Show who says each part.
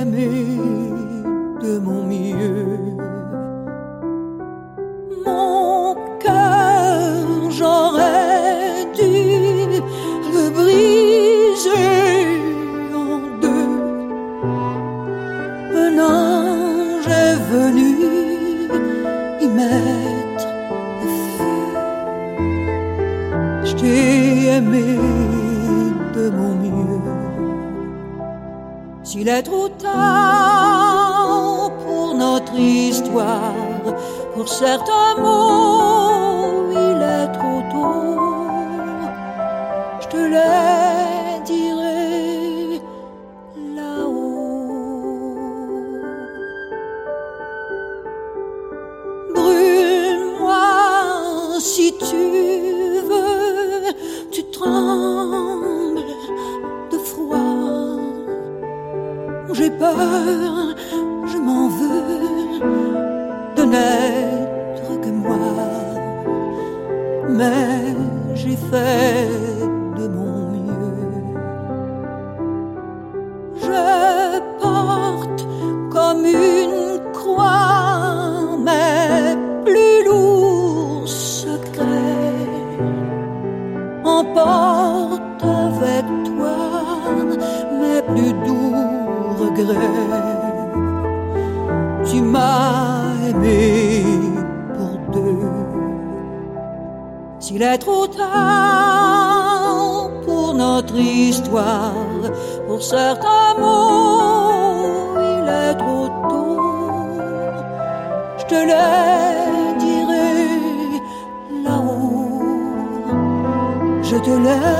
Speaker 1: aimé de mon mieux. Mon cœur, j'aurais dû le briser en deux. Un ange est venu y mettre le feu. Je t'ai aimé de mon mieux. S'il est trop tard pour notre histoire, pour certains mots, il est trop tôt. Je te les dirai là-haut. Brûle-moi si tu veux, tu trembles de froid. J'ai peur, je m'en veux de n'être que moi, mais j'ai fait de mon mieux. Je porte comme une croix mes plus lourds secrets. Emporte avec toi mes plus doux regrets. Tu m'as aimé pour deux. S'il est trop tard pour notre histoire, pour certains mots, il est trop tôt. Je te les dirai là-haut. Je te les